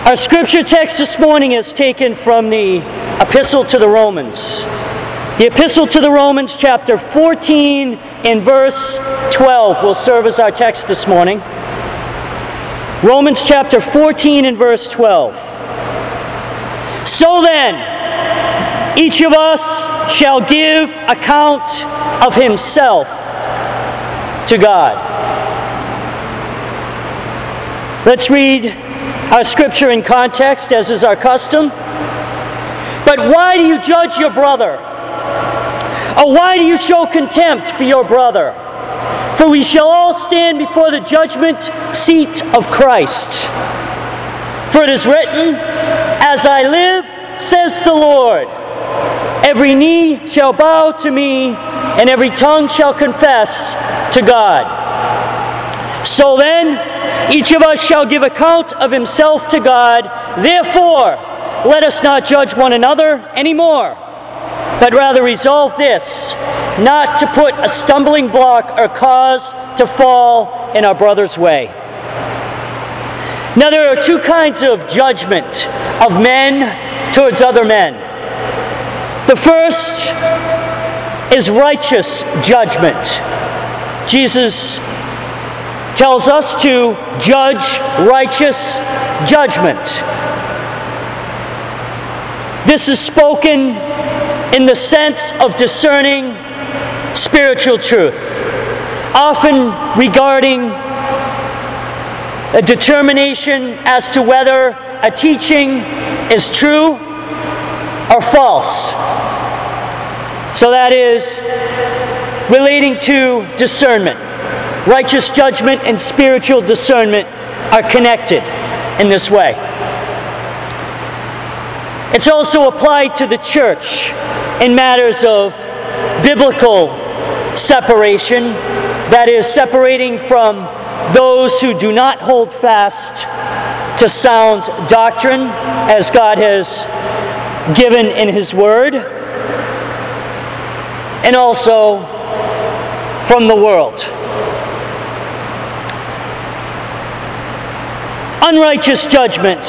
Our scripture text this morning is taken from the Epistle to the Romans. The Epistle to the Romans, chapter 14 and verse 12 will serve as our text this morning. Romans chapter 14 and verse 12. So then, each of us shall give account of himself to God. Let's read our scripture in context, as is our custom. But why do you judge your brother? Or why do you show contempt for your brother? For we shall all stand before the judgment seat of Christ. For it is written, As I live, says the Lord, every knee shall bow to me, and every tongue shall confess to God. So then, each of us shall give account of himself to God. Therefore, let us not judge one another anymore, but rather resolve this, not to put a stumbling block or cause to fall in our brother's way. Now there are two kinds of judgment of men towards other men. The first is righteous judgment. Jesus tells us to judge righteous judgment. This is spoken in the sense of discerning spiritual truth, often regarding a determination as to whether a teaching is true or false. So that is relating to discernment. Righteous judgment and spiritual discernment are connected in this way. It's also applied to the church in matters of biblical separation, that is, separating from those who do not hold fast to sound doctrine as God has given in His Word, and also from the world. Unrighteous judgment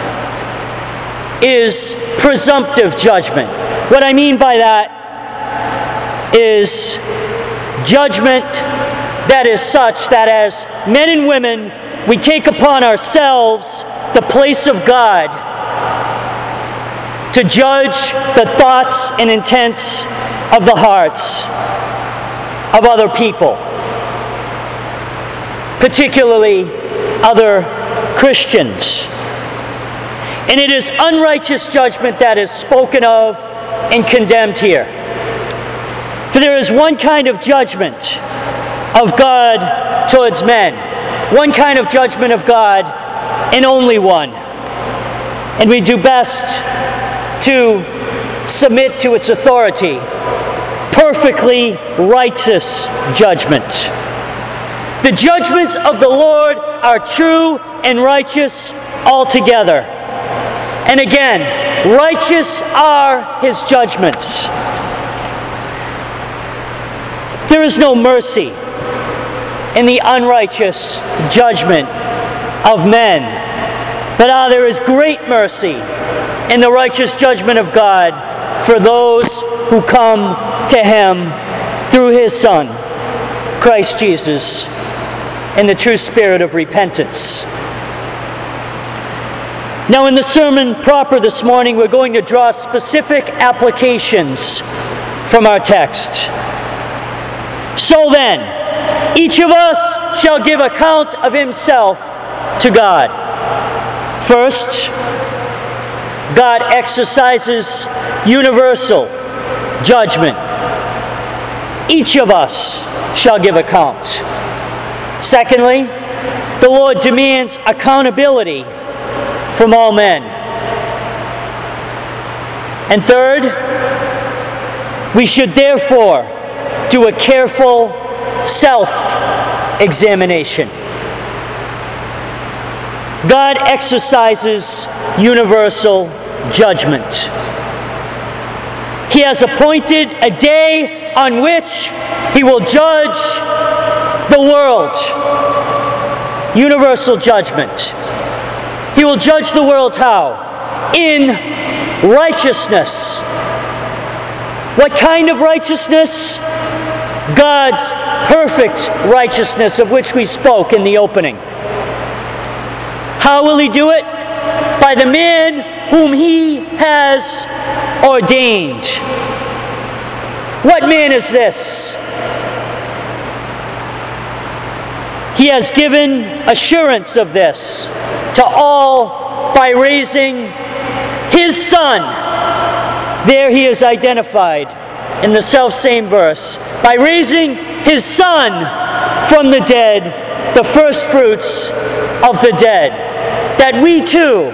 is presumptive judgment. What I mean by that is judgment that is such that as men and women, we take upon ourselves the place of God to judge the thoughts and intents of the hearts of other people, particularly other Christians. And it is unrighteous judgment that is spoken of and condemned here. For there is one kind of judgment of God towards men, one kind of judgment of God, and only one. And we do best to submit to its authority. Perfectly righteous judgment. The judgments of the Lord are true and righteous altogether. And again, righteous are His judgments. There is no mercy in the unrighteous judgment of men, but there is great mercy in the righteous judgment of God for those who come to Him through His Son, Christ Jesus, in the true spirit of repentance. Now, in the sermon proper this morning, we're going to draw specific applications from our text. So then, each of us shall give account of himself to God. First, God exercises universal judgment. Each of us shall give account. Secondly, the Lord demands accountability from all men. And third, we should therefore do a careful self-examination. God exercises universal judgment. He has appointed a day on which He will judge the world. Universal judgment. He will judge the world how? In righteousness. What kind of righteousness? God's perfect righteousness, of which we spoke in the opening. How will He do it? By the man whom He has ordained. What man is this? He has given assurance of this to all by raising His Son. There He is identified in the selfsame verse. By raising His Son from the dead, the first fruits of the dead, that we too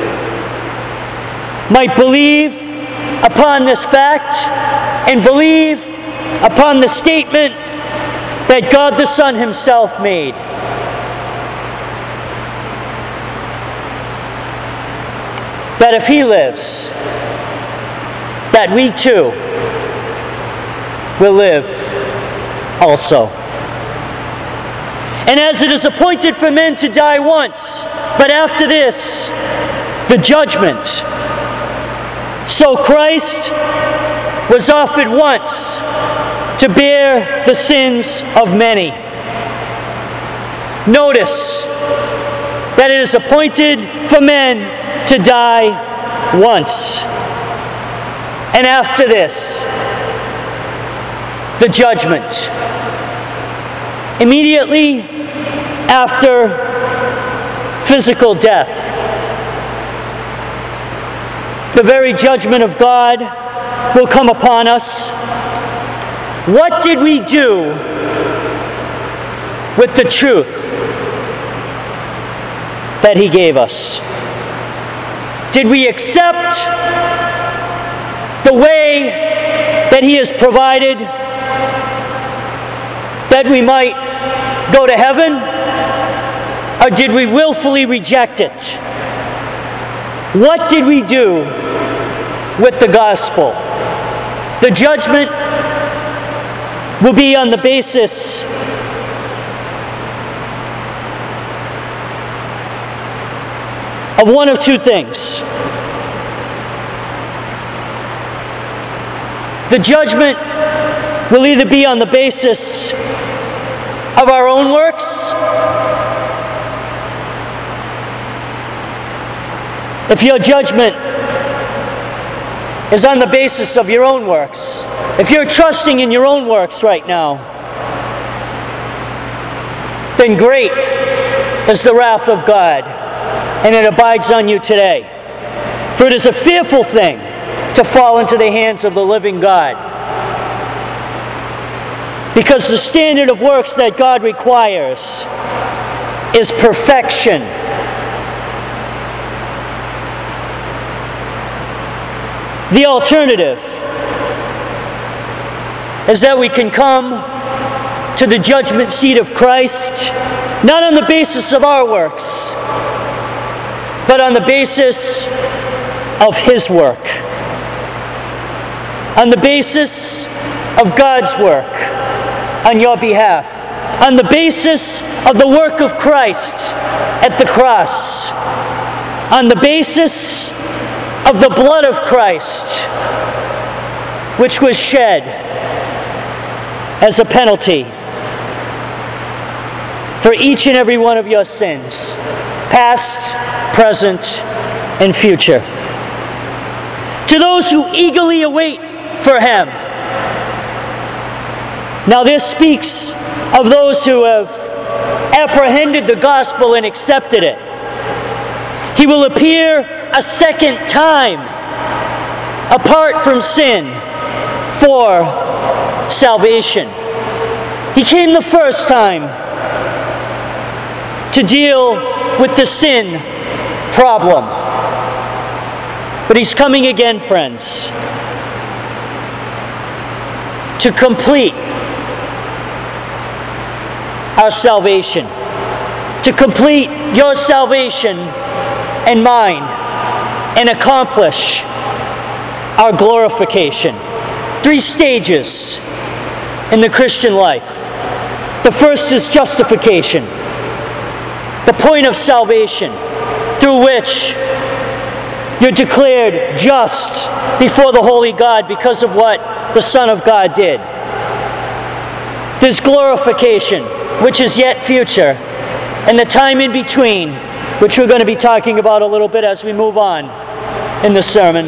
might believe upon this fact and believe upon the statement that God the Son Himself made. That if He lives, that we too will live also. And as it is appointed for men to die once, but after this, the judgment, so Christ was offered once to bear the sins of many. Notice that it is appointed for men to die once. And after this, the judgment. Immediately after physical death, the very judgment of God will come upon us. What did we do with the truth that He gave us? Did we accept the way that He has provided that we might go to heaven? Or did we willfully reject it? What did we do with the gospel? The judgment will be on the basis of one of two things. The judgment will either be on the basis of our own works, if your judgment is on the basis of your own works, if you're trusting in your own works right now, then great is the wrath of God, and it abides on you today. For it is a fearful thing to fall into the hands of the living God, because the standard of works that God requires is perfection. The alternative is that we can come to the judgment seat of Christ, not on the basis of our works, but on the basis of His work, on the basis of God's work on your behalf, on the basis of the work of Christ at the cross, on the basis of the blood of Christ, which was shed as a penalty for each and every one of your sins, past, present, and future. To those who eagerly await for Him. Now this speaks of those who have apprehended the gospel and accepted it. He will appear a second time apart from sin for salvation. He came the first time to deal with the sin problem. But He's coming again, friends, to complete our salvation, to complete your salvation and mine, and accomplish our glorification. 3 stages in the Christian life. The first is justification, the point of salvation, through through which you're declared just before the holy God because of what the Son of God did. There's glorification, which is yet future, and the time in between, which we're going to be talking about a little bit as we move on in the sermon,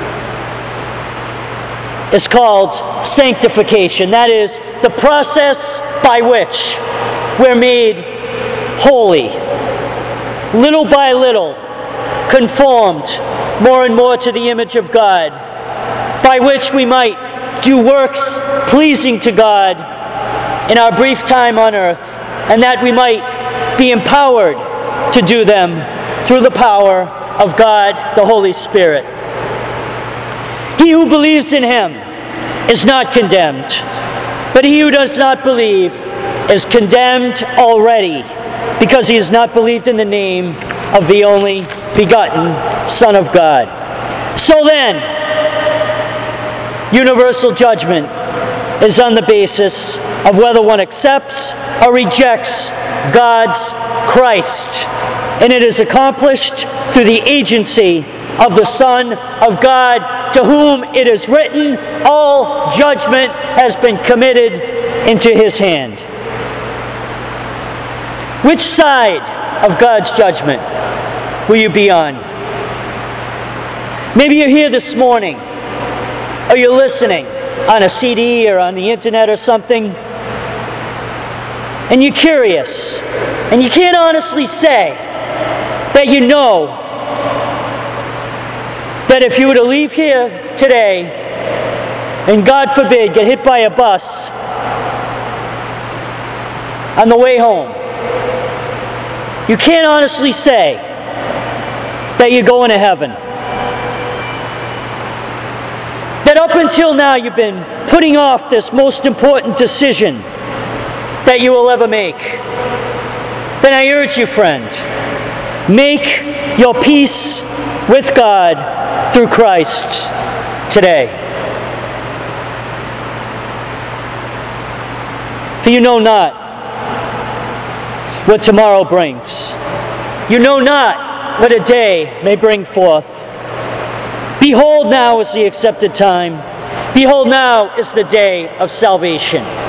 is called sanctification. That is the process by which we're made holy, little by little, conformed more and more to the image of God, by which we might do works pleasing to God in our brief time on earth, and that we might be empowered to do them through the power of God, the Holy Spirit. He who believes in Him is not condemned, but he who does not believe is condemned already, because he has not believed in the name of the only begotten Son of God. So then, universal judgment is on the basis of whether one accepts or rejects God's Christ, and it is accomplished through the agency of the Son of God, to whom it is written, all judgment has been committed into His hand. Which side of God's judgment will you be on? Maybe you're here this morning, or you're listening on a CD or on the internet or something, and you're curious, and you can't honestly say that you know that if you were to leave here today and, God forbid, get hit by a bus on the way home, you can't honestly say that you're going to heaven. That up until now you've been putting off this most important decision that you will ever make. Then I urge you, friend, make your peace with God through Christ today. For you know not what tomorrow brings. You know not what a day may bring forth. Behold, now is the accepted time. Behold, now is the day of salvation.